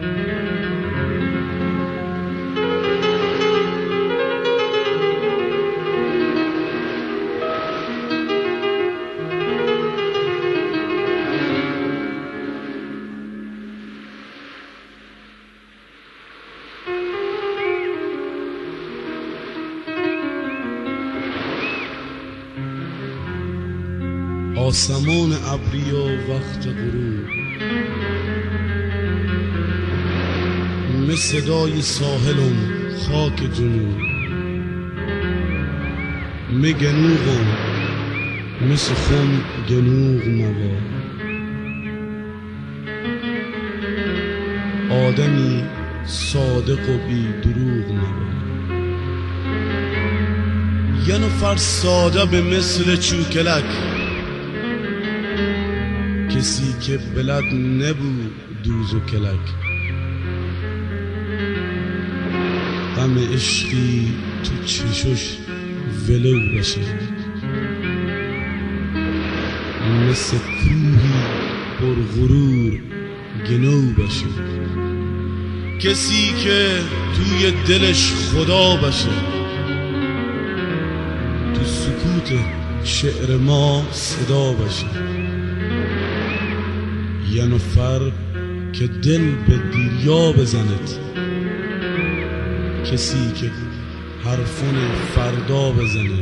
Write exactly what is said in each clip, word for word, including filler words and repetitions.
آسمان ابری و وقت غروب مثل صدای ساحلم خاک جنوب می گنوغم مثل خون گنوغ موا آدمی صادق و بی دروغ موا یه نفر ساده به مثل چوکلک کسی که بلد نبود دوز و کلک غم عشقی تو چشش ولو بشه مثل کوهی پر غرور گنو بشه کسی که توی دلش خدا بشه تو سکوت شعر ما صدا بشه یه نفر که دل به دیریا بزند کسی که حرفون فردا بزنه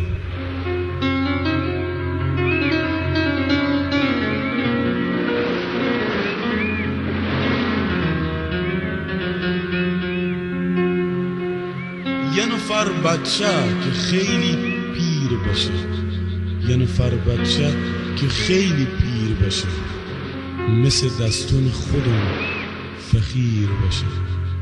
یه نفر بچه که خیلی پیر باشه یه نفر بچه که خیلی پیر باشه مثل دستون خودم فخیر باشه